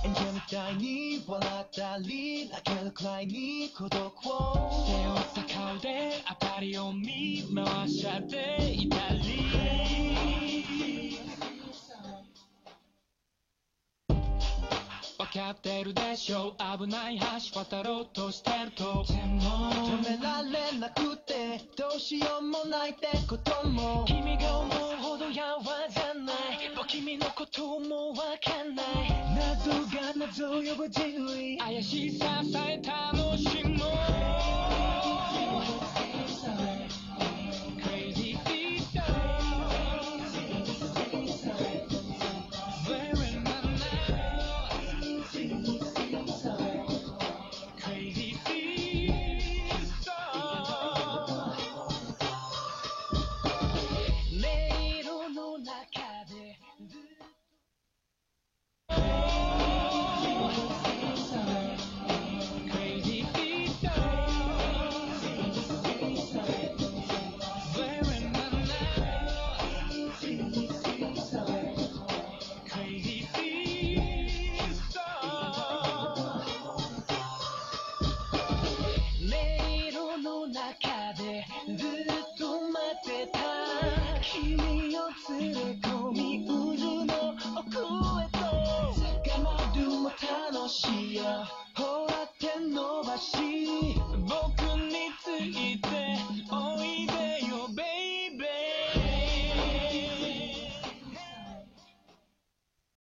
演者みたいに笑ったり泣けるくらいに孤独を背負った顔で明かりを見回しちゃっていたりわかってるでしょ危ない橋渡ろうとしてるとでも止められなくてどうしようもないってことも君が思うほどやわじゃない僕君のこともわかんない謎が謎呼ぶ人類怪しささえ楽しもう Crazy sister Where am I now Crazy sister 迷路の中でずっと君を連れ込み渦の奥へと捕まるも楽しいよほら手伸ばし